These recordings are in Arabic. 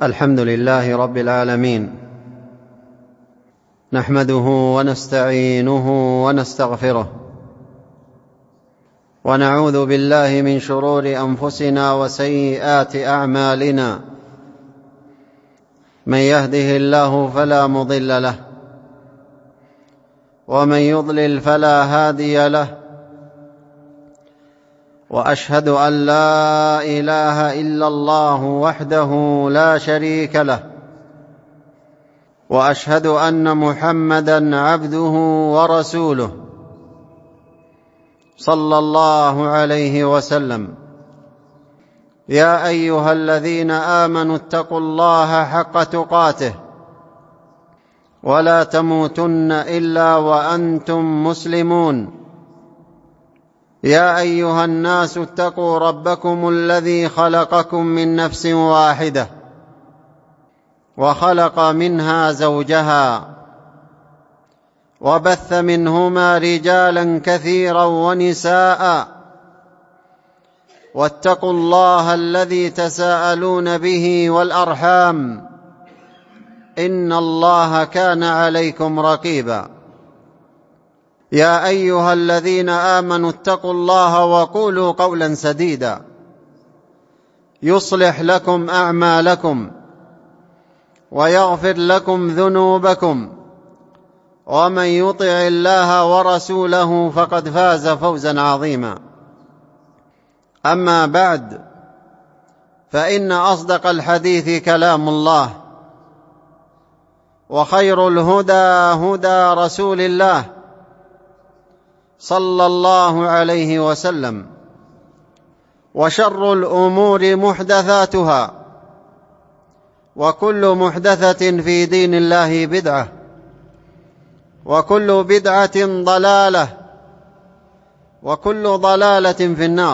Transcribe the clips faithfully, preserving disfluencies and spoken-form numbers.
الحمد لله رب العالمين، نحمده ونستعينه ونستغفره، ونعوذ بالله من شرور أنفسنا وسيئات أعمالنا. من يهده الله فلا مضل له، ومن يضلل فلا هادي له، وأشهد أن لا إله إلا الله وحده لا شريك له، وأشهد أن محمدًا عبده ورسوله صلى الله عليه وسلم. يا أيها الذين آمنوا اتقوا الله حق تقاته، ولا تموتن إلا وأنتم مسلمون. يا أيها الناس اتقوا ربكم الذي خلقكم من نفس واحدة، وخلق منها زوجها، وبث منهما رجالا كثيرا ونساء. واتقوا الله الذي تساءلون به والأرحام، إن الله كان عليكم رقيبا. يا أيها الذين آمنوا اتقوا الله وقولوا قولا سديدا، يصلح لكم أعمالكم ويغفر لكم ذنوبكم، ومن يطع الله ورسوله فقد فاز فوزا عظيما. أما بعد، فإن أصدق الحديث كلام الله، وخير الهدى هدى رسول الله صلى الله عليه وسلم، وشر الأمور محدثاتها، وكل محدثة في دين الله بدعة، وكل بدعة ضلالة، وكل ضلالة في النار.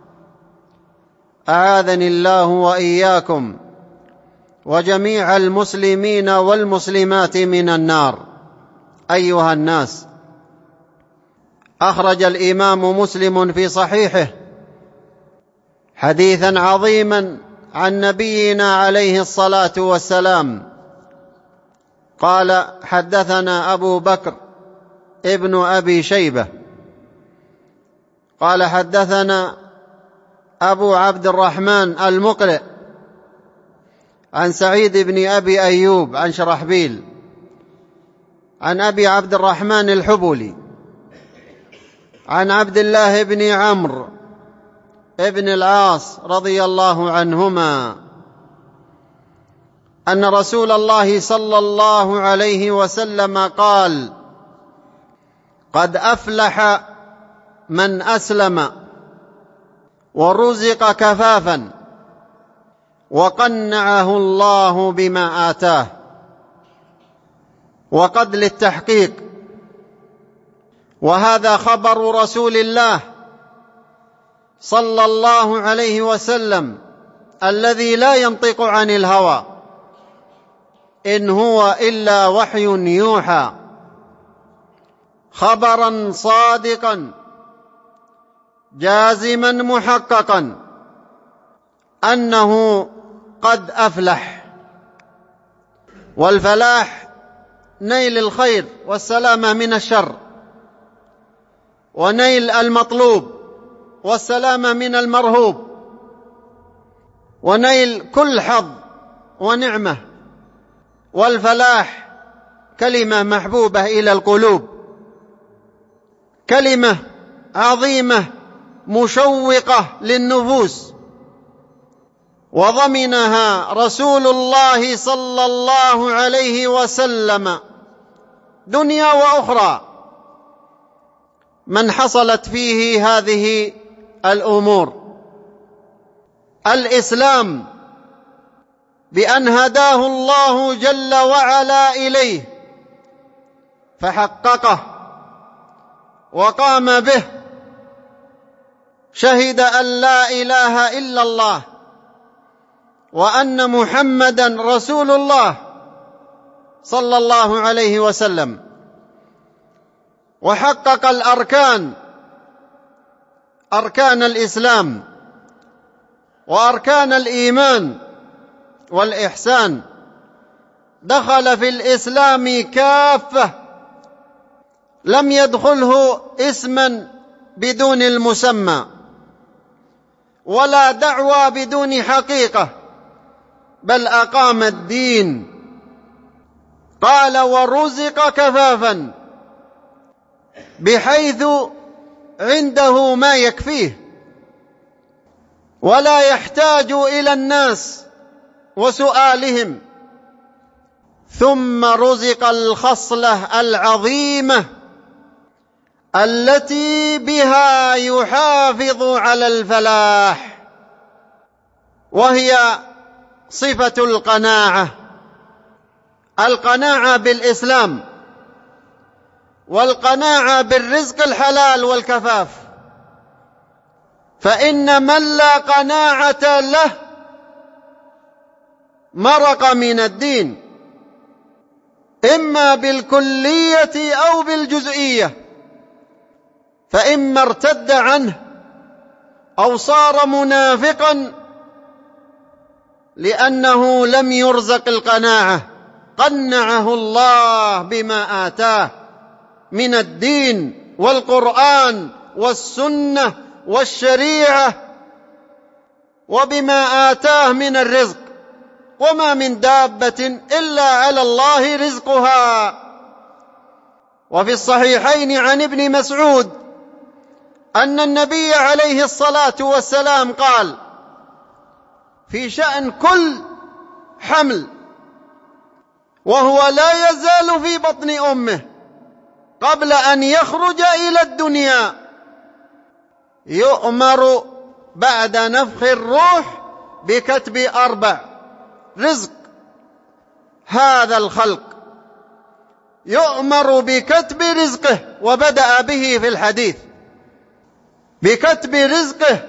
أعاذني الله وإياكم وجميع المسلمين والمسلمات من النار. أيها الناس، أخرج الإمام مسلم في صحيحه حديثا عظيما عن نبينا عليه الصلاة والسلام قال: حدثنا أبو بكر ابن أبي شيبة قال: حدثنا أبو عبد الرحمن المقرئ عن سعيد بن أبي أيوب عن شرحبيل عن أبي عبد الرحمن الحبولي عن عبد الله بن عمرو ابن العاص رضي الله عنهما أن رسول الله صلى الله عليه وسلم قال: قد أفلح من أسلم ورزق كفافا، وقنعه الله بما آتاه. وقد للتحقيق، وهذا خبر رسول الله صلى الله عليه وسلم الذي لا ينطق عن الهوى، إن هو إلا وحي يوحى، خبرا صادقا جازما محققا أنه قد أفلح. والفلاح نيل الخير والسلامة من الشر، ونيل المطلوب والسلامة من المرهوب، ونيل كل حظ ونعمة. والفلاح كلمة محبوبة إلى القلوب، كلمة عظيمة مشوقة للنفوس، وضمنها رسول الله صلى الله عليه وسلم دنيا وأخرى من حصلت فيه هذه الأمور. الإسلام بأن هداه الله جل وعلا إليه فحققه وقام به، شهد أن لا إله إلا الله وأن محمدا رسول الله صلى الله عليه وسلم، وحقق الأركان، أركان الإسلام وأركان الإيمان والإحسان، دخل في الإسلام كافة، لم يدخله اسما بدون المسمى، ولا دعوى بدون حقيقة، بل أقام الدين. قال: ورزق كفافا، بحيث عنده ما يكفيه، ولا يحتاج إلى الناس وسؤالهم. ثم رزق الخصلة العظيمة التي بها يحافظ على الفلاح، وهي صفة القناعة. القناعة بالإسلام، والقناعة بالرزق الحلال والكفاف. فإن من لا قناعة له مرق من الدين، إما بالكلية أو بالجزئية، فإما ارتد عنه أو صار منافقا لأنه لم يرزق القناعة. قنعه الله بما آتاه من الدين والقرآن والسنة والشريعة، وبما آتاه من الرزق. وما من دابة إلا على الله رزقها. وفي الصحيحين عن ابن مسعود أن النبي عليه الصلاة والسلام قال في شأن كل حمل وهو لا يزال في بطن أمه قبل أن يخرج إلى الدنيا، يؤمر بعد نفخ الروح بكتب أربع: رزق هذا الخلق، يؤمر بكتب رزقه، وبدأ به في الحديث، بكتب رزقه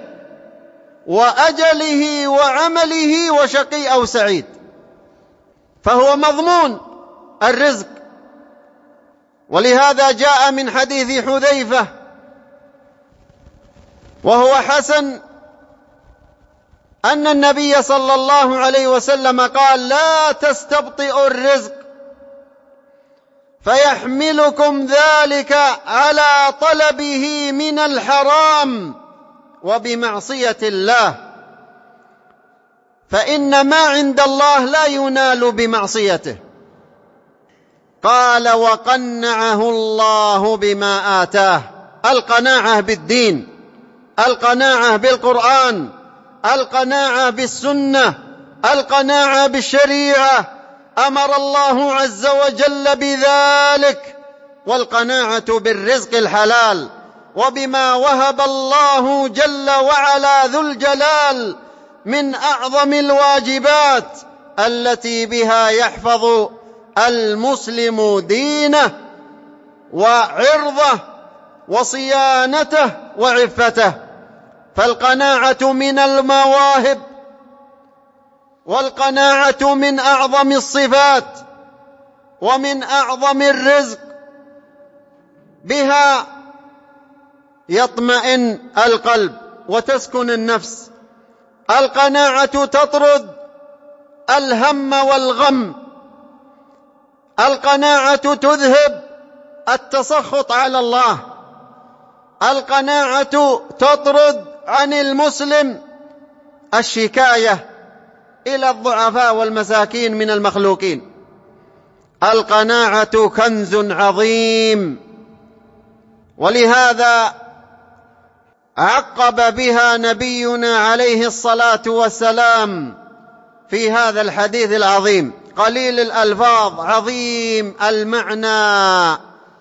وأجله وعمله وشقي أو سعيد. فهو مضمون الرزق. ولهذا جاء من حديث حذيفة وهو حسن أن النبي صلى الله عليه وسلم قال: لا تستبطئوا الرزق فيحملكم ذلك على طلبه من الحرام وبمعصية الله، فإن ما عند الله لا ينال بمعصيته. قال: وقنعه الله بما آتاه. القناعة بالدين، القناعة بالقرآن، القناعة بالسنة، القناعة بالشريعة، أمر الله عز وجل بذلك. والقناعة بالرزق الحلال وبما وهب الله جل وعلا ذو الجلال من أعظم الواجبات التي بها يحفظ المسلم دينه وعرضه وصيانته وعفته. فالقناعة من المواهب، والقناعة من أعظم الصفات ومن أعظم الرزق. بها يطمئن القلب وتسكن النفس. القناعة تطرد الهم والغم. القناعة تذهب التسخط على الله. القناعة تطرد عن المسلم الشكاية إلى الضعفاء والمساكين من المخلوقين. القناعة كنز عظيم، ولهذا عقب بها نبينا عليه الصلاة والسلام في هذا الحديث العظيم، قليل الألفاظ عظيم المعنى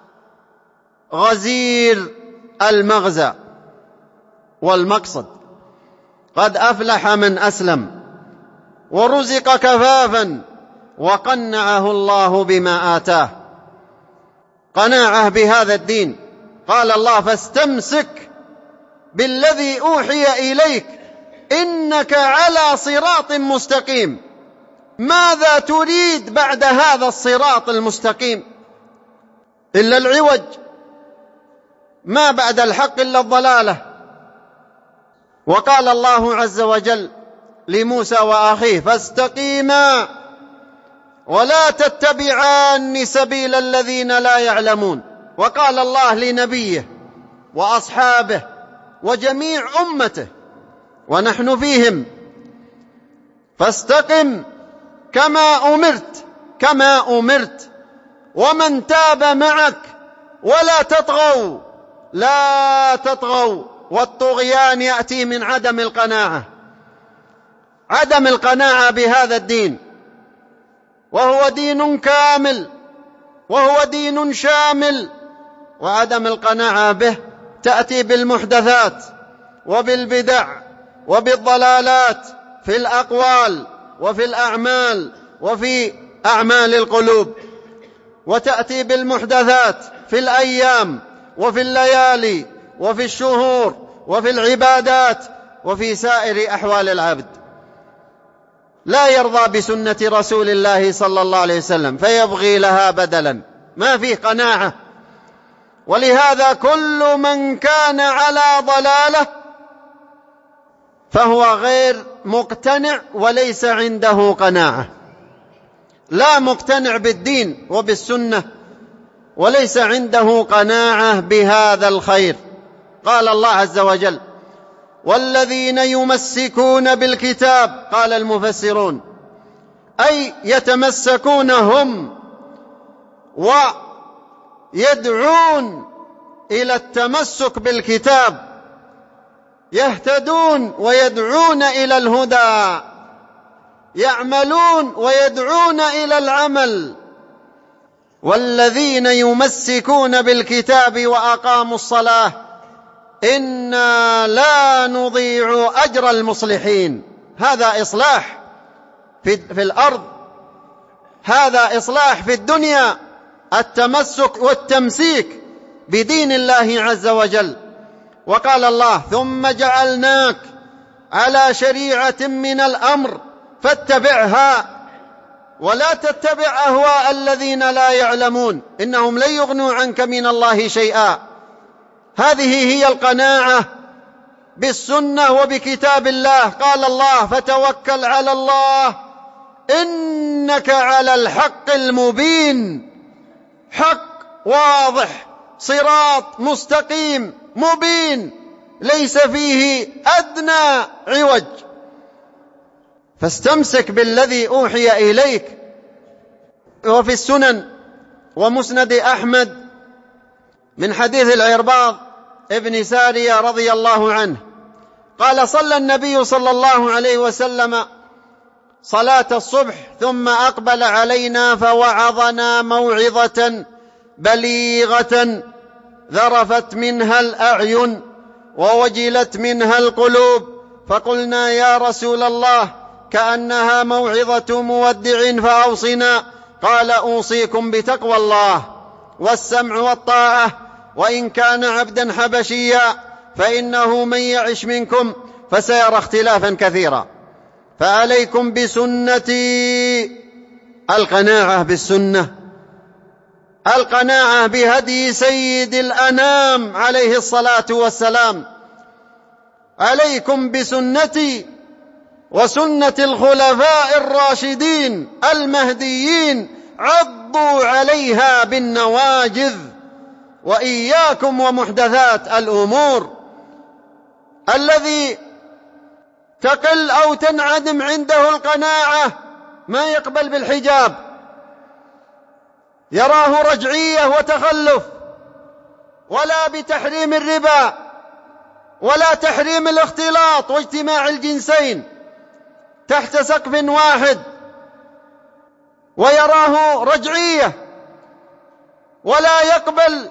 غزير المغزى والمقصد: قد أفلح من أسلم ورزق كفافا وقنعه الله بما آتاه. قناعة بهذا الدين. قال الله: فاستمسك بالذي أوحي إليك إنك على صراط مستقيم. ماذا تريد بعد هذا الصراط المستقيم إلا العوج؟ ما بعد الحق إلا الضلالة. وقال الله عز وجل: لموسى وأخيه: فاستقيما ولا تتبعان سبيل الذين لا يعلمون. وقال الله لنبيه وأصحابه وجميع أمته ونحن فيهم: فاستقم كما أمرت كما أمرت ومن تاب معك ولا تطغوا لا تطغوا. والطغيان يأتي من عدم القناعة عدم القناعة بهذا الدين، وهو دين كامل وهو دين شامل، وعدم القناعة به تأتي بالمحدثات وبالبدع وبالضلالات في الأقوال وفي الأعمال وفي أعمال القلوب، وتأتي بالمحدثات في الأيام وفي الليالي وفي الشهور وفي العبادات وفي سائر أحوال العبد. لا يرضى بسنة رسول الله صلى الله عليه وسلم فيبغي لها بدلا، ما فيه قناعة. ولهذا كل من كان على ضلالة فهو غير مقتنع وليس عنده قناعة، لا مقتنع بالدين وبالسنة وليس عنده قناعة بهذا الخير. قال الله عز وجل: والذين يمسكون بالكتاب، قال المفسرون أي يتمسكون هم ويدعون إلى التمسك بالكتاب، يهتدون ويدعون إلى الهدى، يعملون ويدعون إلى العمل. والذين يمسكون بالكتاب وأقاموا الصلاة إنا لا نضيع أجر المصلحين. هذا إصلاح في, في الأرض، هذا إصلاح في الدنيا، التمسك والتمسيك بدين الله عز وجل. وقال الله: ثم جعلناك على شريعة من الأمر فاتبعها ولا تتبع أهواء الذين لا يعلمون إنهم لن يغنوا عنك من الله شيئا. هذه هي القناعة بالسنة وبكتاب الله. قال الله: فتوكل على الله إنك على الحق المبين. حق واضح، صراط مستقيم مبين، ليس فيه أدنى عوج. فاستمسك بالذي أوحي إليك. وفي السنن ومسند أحمد من حديث العرباض ابن سارية رضي الله عنه قال: صلى النبي صلى الله عليه وسلم صلاة الصبح ثم أقبل علينا فوعظنا موعظة بليغة ذرفت منها الأعين ووجلت منها القلوب، فقلنا: يا رسول الله كأنها موعظة مودع فأوصنا. قال: أوصيكم بتقوى الله والسمع والطاعة، وإن كان عبدا حبشيا، فإنه من يعش منكم فسيرى اختلافا كثيرا، فعليكم بسنتي. القناعة بالسنة، القناعة بهدي سيد الأنام عليه الصلاة والسلام. عليكم بسنتي وسنة الخلفاء الراشدين المهديين، عضوا عليها بالنواجذ، وإياكم ومحدثات الأمور. الذي تقل أو تنعدم عنده القناعة ما يقبل بالحجاب، يراه رجعية وتخلف، ولا بتحريم الربا ولا تحريم الاختلاط واجتماع الجنسين تحت سقف واحد، ويراه رجعية، ولا يقبل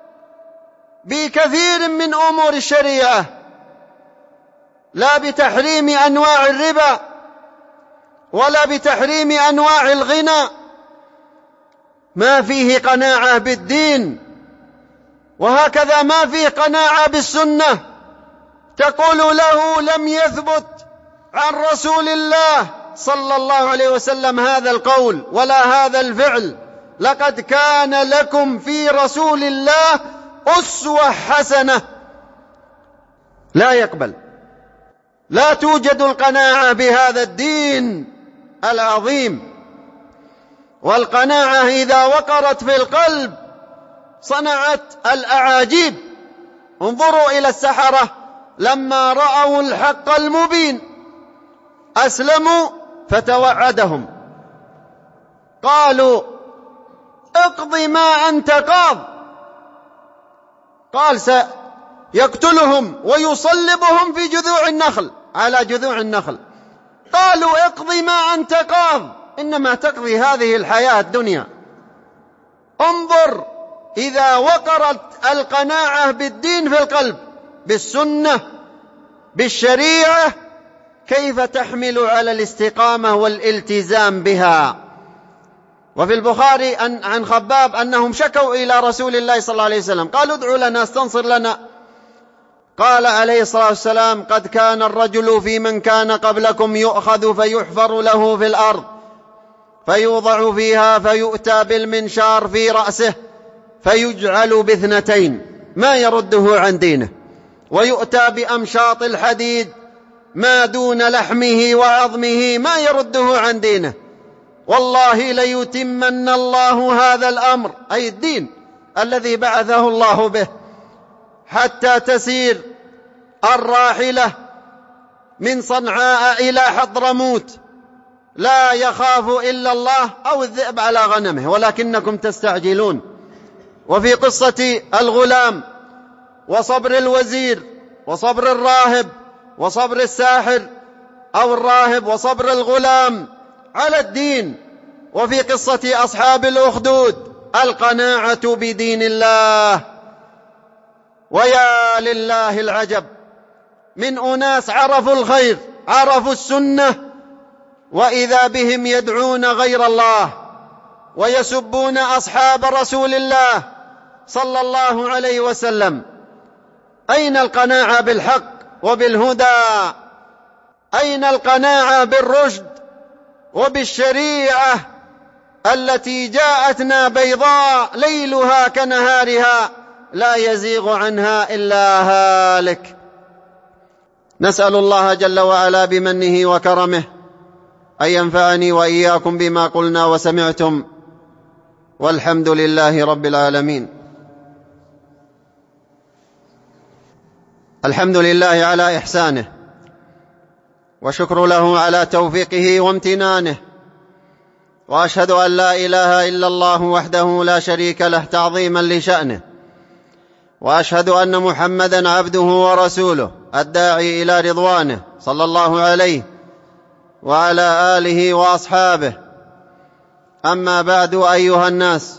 بكثير من أمور الشريعة، لا بتحريم أنواع الربا ولا بتحريم أنواع الغنى. ما فيه قناعة بالدين، وهكذا ما فيه قناعة بالسنة. تقول له: لم يثبت عن رسول الله صلى الله عليه وسلم هذا القول ولا هذا الفعل، لقد كان لكم في رسول الله أسوة حسنة. لا يقبل. لا توجد القناعة بهذا الدين العظيم. والقناعة إذا وقرت في القلب صنعت الأعاجيب. انظروا إلى السحرة لما رأوا الحق المبين أسلموا فتوعدهم، قالوا اقض ما أنت قاض، قال سيقتلهم ويصلبهم في جذوع النخل، على جذوع النخل. قالوا اقض ما أنت قاض، إنما تقضي هذه الحياة الدنيا. انظر إذا وقرت القناعة بالدين في القلب، بالسنة، بالشريعة، كيف تحمل على الاستقامة والالتزام بها. وفي البخاري عن خباب أنهم شكوا إلى رسول الله صلى الله عليه وسلم، قالوا ادعوا لنا استنصر لنا. قال عليه الصلاة والسلام قد كان الرجل في من كان قبلكم يؤخذ فيحفر له في الأرض فيوضع فيها فيؤتى بالمنشار في رأسه فيجعل باثنتين ما يرده عن دينه، ويؤتى بأمشاط الحديد ما دون لحمه وعظمه ما يرده عن دينه، والله ليتمن الله هذا الأمر، أي الدين الذي بعثه الله به، حتى تسير الراحلة من صنعاء إلى حضرموت لا يخاف إلا الله أو الذئب على غنمه ولكنكم تستعجلون. وفي قصة الغلام وصبر الوزير وصبر الراهب وصبر الساحر أو الراهب وصبر الغلام على الدين، وفي قصة أصحاب الأخدود القناعة بدين الله. ويا لله العجب من أناس عرفوا الخير، عرفوا السنة، وإذا بهم يدعون غير الله ويسبون أصحاب رسول الله صلى الله عليه وسلم. أين القناعة بالحق وبالهدى؟ أين القناعة بالرشد وبالشريعة التي جاءتنا بيضاء ليلها كنهارها لا يزيغ عنها إلا هالك؟ نسأل الله جل وعلا بمنه وكرمه أن ينفعني وإياكم بما قلنا وسمعتم، والحمد لله رب العالمين. الحمد لله على إحسانه، وشكر له على توفيقه وامتنانه، وأشهد أن لا إله إلا الله وحده لا شريك له تعظيما لشأنه، وأشهد أن محمدا عبده ورسوله الداعي إلى رضوانه صلى الله عليه وعلى آله وأصحابه. أما بعد، أيها الناس،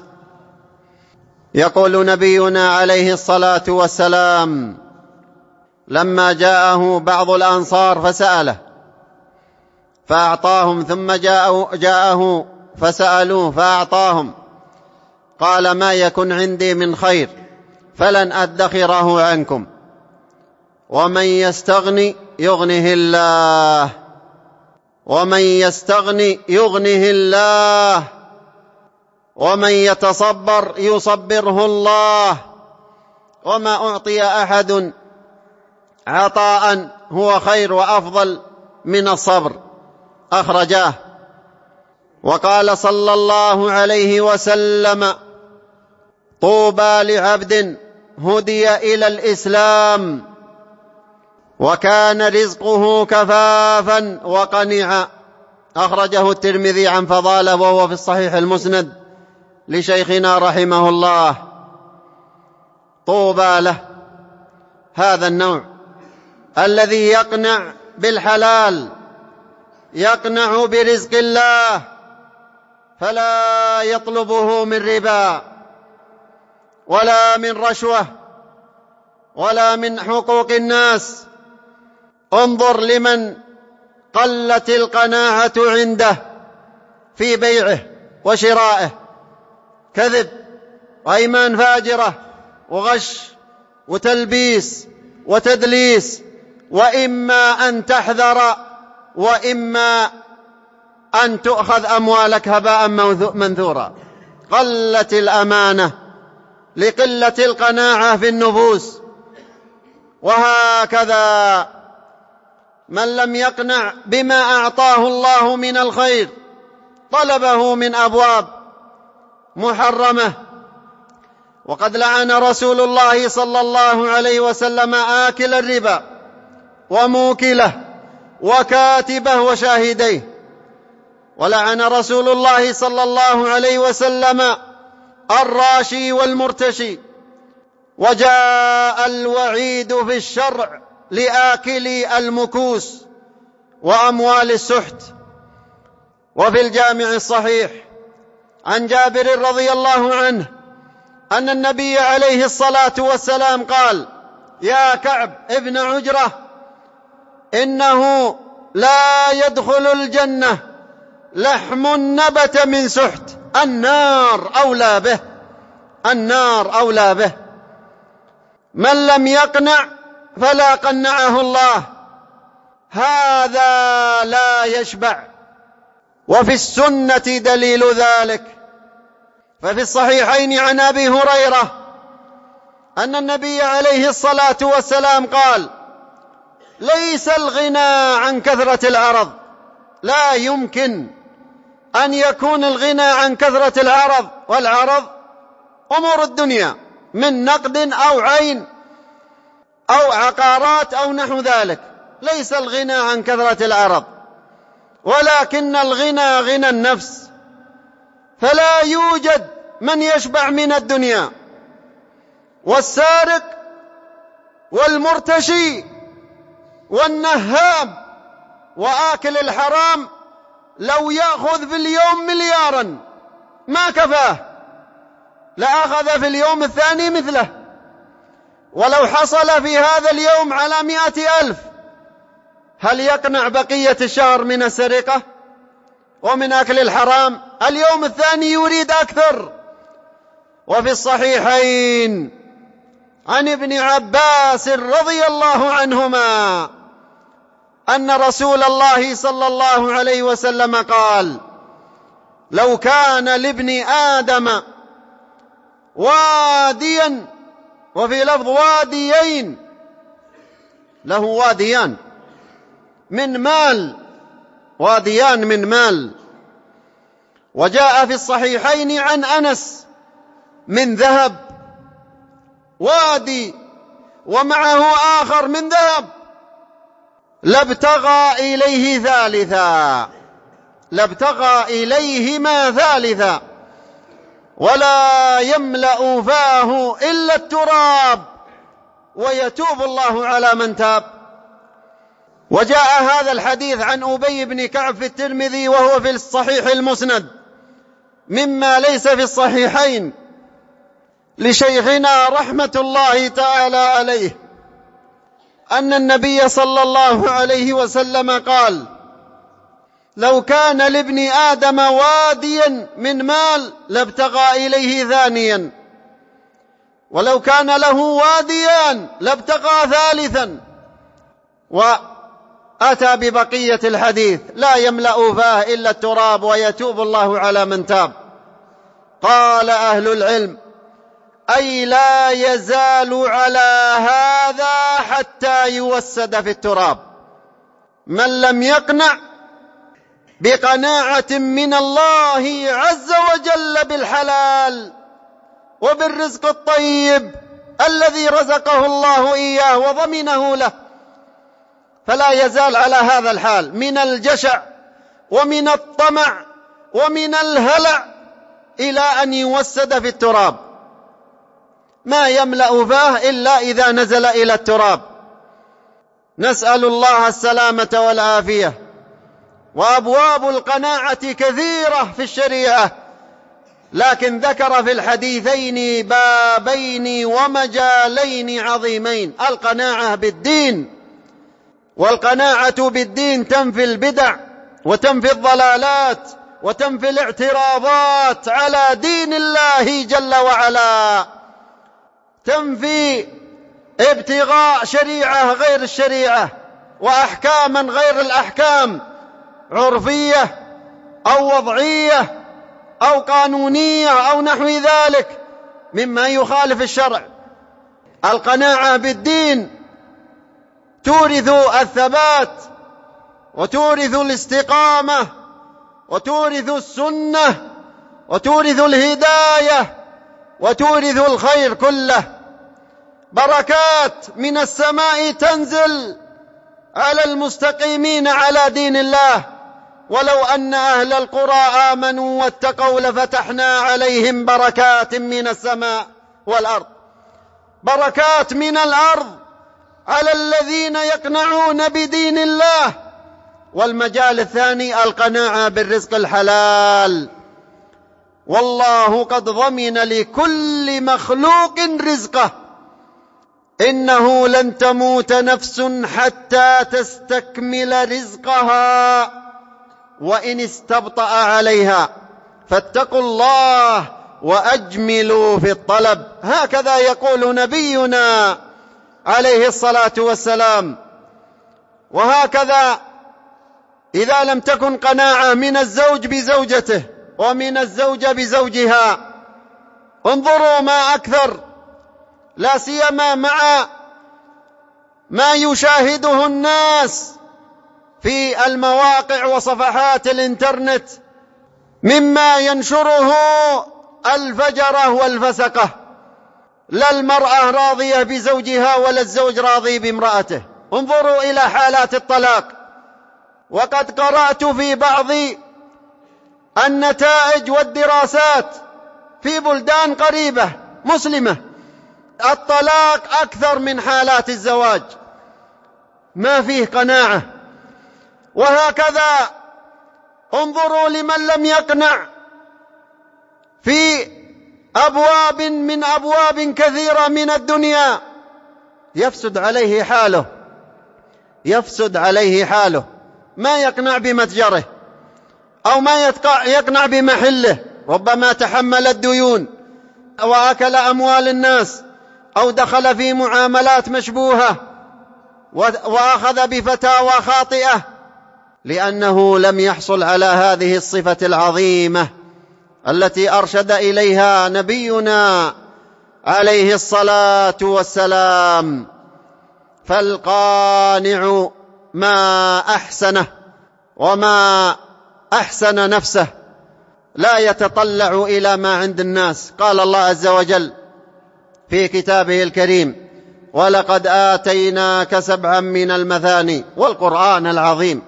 يقول نبينا عليه الصلاة والسلام لما جاءه بعض الأنصار فسأله فأعطاهم، ثم جاءه, جاءه فسألوه فأعطاهم، قال ما يكن عندي من خير فلن أدخره عنكم، ومن يستغني يغنه الله، ومن يستغني يغنه الله، ومن يتصبر يصبره الله، وما أعطي أحد عطاء هو خير وأفضل من الصبر. أخرجاه. وقال صلى الله عليه وسلم طوبى لعبد هدي إلى الإسلام وكان رزقه كفافا وقنعا. أخرجه الترمذي عن فضالة وهو في الصحيح المسند لشيخنا رحمه الله. طوبى له، هذا النوع الذي يقنع بالحلال، يقنع برزق الله، فلا يطلبه من ربا ولا من رشوة ولا من حقوق الناس. انظر لمن قلت القناعة عنده في بيعه وشرائه، كذب وأيمان فاجرة وغش وتلبيس وتدليس، وإما أن تحذر وإما أن تؤخذ أموالك هباء منثورا. قلت الأمانة لقلة القناعة في النفوس. وهكذا من لم يقنع بما أعطاه الله من الخير طلبه من أبواب محرمة. وقد لعن رسول الله صلى الله عليه وسلم آكل الربا وموكله وكاتبه وشاهديه، ولعن رسول الله صلى الله عليه وسلم الراشي والمرتشي. وجاء الوعيد في الشرع لآكلي المكوس وأموال السحت. وفي الجامع الصحيح عن جابر رضي الله عنه أن النبي عليه الصلاة والسلام قال: يا كعب ابن عجرة، إنه لا يدخل الجنة لحم نبت من سحت، النار أولى به، النار أولى به. من لم يقنع فلا قنعه الله، هذا لا يشبع. وفي السنة دليل ذلك، ففي الصحيحين عن أبي هريرة أن النبي عليه الصلاة والسلام قال: ليس الغنى عن كثرة العرض، لا يمكن أن يكون الغنى عن كثرة العرض، والعرض أمور الدنيا من نقد أو عين أو عقارات أو نحو ذلك، ليس الغنى عن كثرة العرض، ولكن الغنى غنى النفس. فلا يوجد من يشبع من الدنيا، والسارق والمرتشي والنهاب وآكل الحرام لو يأخذ في اليوم مليارا ما كفاه، لأخذ في اليوم الثاني مثله. ولو حصل في هذا اليوم على مئة ألف، هل يقنع بقية الشهر من السرقة ومن أكل الحرام؟ اليوم الثاني يريد أكثر. وفي الصحيحين عن ابن عباس رضي الله عنهما أن رسول الله صلى الله عليه وسلم قال: لو كان لابن آدم واديا، وفي لفظ واديين، له واديان من مال، واديان من مال. وجاء في الصحيحين عن أنس من ذهب وادي ومعه آخر من ذهب، لابتغى إليه ثالثا، لابتغى إليهما ثالثا، ولا يملأ فاه إلا التراب، ويتوب الله على من تاب. وجاء هذا الحديث عن أبي بن كعب في الترمذي وهو في الصحيح المسند مما ليس في الصحيحين لشيخنا رحمة الله تعالى عليه أن النبي صلى الله عليه وسلم قال: لو كان لابن آدم واديا من مال لابتغى إليه ثانيا، ولو كان له واديان لابتغى ثالثا. وأتى ببقية الحديث: لا يملأ فاه إلا التراب ويتوب الله على من تاب. قال أهل العلم: أي لا يزال على هذا حتى يوسد في التراب. من لم يقنع بقناعة من الله عز وجل بالحلال وبالرزق الطيب الذي رزقه الله إياه وضمنه له، فلا يزال على هذا الحال من الجشع ومن الطمع ومن الهلع إلى أن يوسد في التراب. ما يملأ فاه إلا إذا نزل إلى التراب. نسأل الله السلامة والعافية. وأبواب القناعة كثيرة في الشريعة، لكن ذكر في الحديثين بابين ومجالين عظيمين: القناعة بالدين، والقناعة بالدين تنفي البدع وتنفي الضلالات وتنفي الاعتراضات على دين الله جل وعلا، تنفي ابتغاء شريعة غير الشريعة وأحكاما غير الأحكام، عرفية أو وضعية أو قانونية أو نحو ذلك مما يخالف الشرع. القناعة بالدين تورث الثبات وتورث الاستقامة وتورث السنة وتورث الهداية وتورث الخير كله. بركات من السماء تنزل على المستقيمين على دين الله. ولو أن أهل القرى آمنوا واتقوا لفتحنا عليهم بركات من السماء والأرض. بركات من الأرض على الذين يقنعون بدين الله. والمجال الثاني القناعة بالرزق الحلال. والله قد ضمن لكل مخلوق رزقه، إنه لن تموت نفس حتى تستكمل رزقها وإن استبطأ عليها فاتقوا الله وأجملوا في الطلب. هكذا يقول نبينا عليه الصلاة والسلام. وهكذا إذا لم تكن قناعة من الزوج بزوجته ومن الزوجة بزوجها، انظروا ما أكثر، لا سيما مع ما يشاهده الناس في المواقع وصفحات الإنترنت مما ينشره الفجرة والفسقة. لا المرأة راضية بزوجها ولا الزوج راضي بامرأته. انظروا إلى حالات الطلاق. وقد قرأت في بعض النتائج والدراسات في بلدان قريبة مسلمة الطلاق أكثر من حالات الزواج، ما فيه قناعة. وهكذا انظروا لمن لم يقنع في أبواب من أبواب كثيرة من الدنيا يفسد عليه حاله يفسد عليه حاله ما يقنع بمتجره أو ما يقنع بمحله، ربما تحمل الديون وأكل أموال الناس أو دخل في معاملات مشبوهة وأخذ بفتاوى خاطئة لأنه لم يحصل على هذه الصفة العظيمة التي أرشد إليها نبينا عليه الصلاة والسلام. فالقانع ما أحسنه وما أحسن نفسه لا يتطلع إلى ما عند الناس. قال الله عز وجل في كتابه الكريم: ولقد آتيناك سبعا من المثاني والقرآن العظيم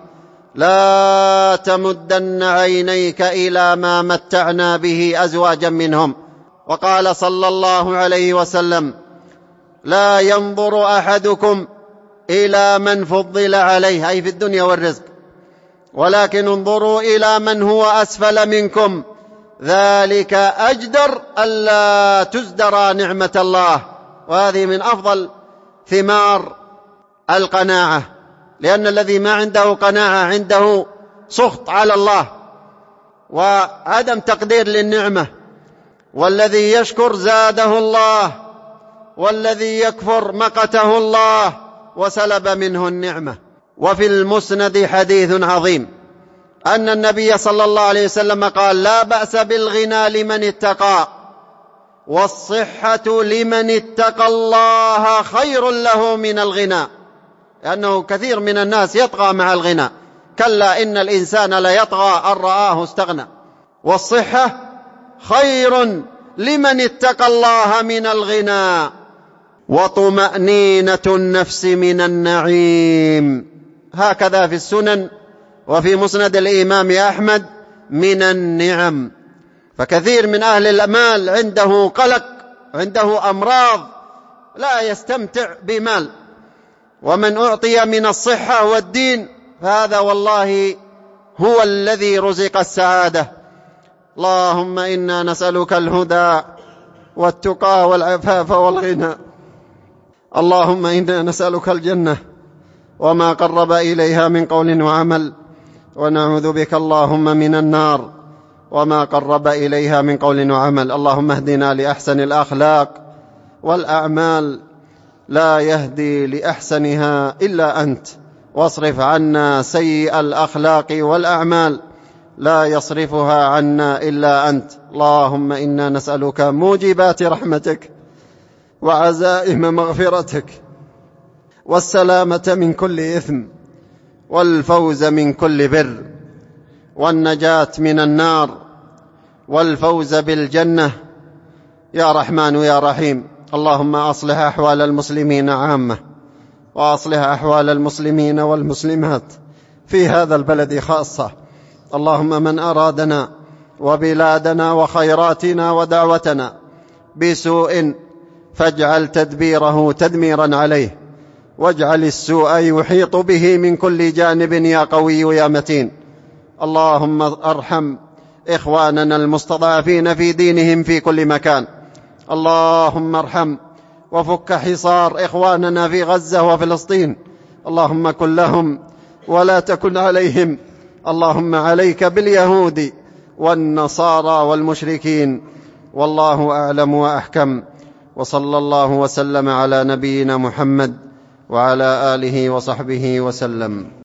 لا تمدن عينيك إلى ما متعنا به أزواجا منهم. وقال صلى الله عليه وسلم: لا ينظر أحدكم إلى من فضل عليه، أي في الدنيا والرزق، ولكن انظروا إلى من هو أسفل منكم، ذلك أجدر ألا تزدرى نعمة الله. وهذه من أفضل ثمار القناعة، لأن الذي ما عنده قناعة عنده سخط على الله وعدم تقدير للنعمة، والذي يشكر زاده الله، والذي يكفر مقته الله وسلب منه النعمة. وفي المسند حديث عظيم أن النبي صلى الله عليه وسلم قال: لا بأس بالغنى لمن اتقى، والصحة لمن اتقى الله خير له من الغنى. لأنه كثير من الناس يطغى مع الغنى، كلا إن الإنسان ليطغى أن رآه استغنى. والصحة خير لمن اتقى الله من الغنى، وطمأنينة النفس من النعيم. هكذا في السنن وفي مسند الإمام أحمد من النعم. فكثير من أهل المال عنده قلق، عنده أمراض، لا يستمتع بمال. ومن أعطي من الصحة والدين فهذا والله هو الذي رزق السعادة. اللهم إنا نسألك الهدى والتقى والعفاف والغنى. اللهم إنا نسألك الجنة وما قرب إليها من قول وعمل، ونعوذ بك اللهم من النار وما قرب إليها من قول وعمل. اللهم اهدنا لأحسن الأخلاق والأعمال، لا يهدي لأحسنها إلا أنت، واصرف عنا سيء الأخلاق والأعمال، لا يصرفها عنا إلا أنت. اللهم إنا نسألك موجبات رحمتك وعزائم مغفرتك والسلامة من كل إثم والفوز من كل بر، والنجاة من النار، والفوز بالجنة يا رحمن يا رحيم. اللهم أصلح أحوال المسلمين عامة، وأصلح أحوال المسلمين والمسلمات في هذا البلد خاصة. اللهم من أرادنا وبلادنا وخيراتنا ودعوتنا بسوء فاجعل تدبيره تدميرا عليه، واجعل السوء يحيط به من كل جانب يا قوي يا متين. اللهم ارحم إخواننا المستضعفين في دينهم في كل مكان. اللهم ارحم وفك حصار إخواننا في غزة وفلسطين. اللهم كن لهم ولا تكن عليهم. اللهم عليك باليهود والنصارى والمشركين. والله أعلم وأحكم، وصلى الله وسلم على نبينا محمد وعلى آله وصحبه وسلم.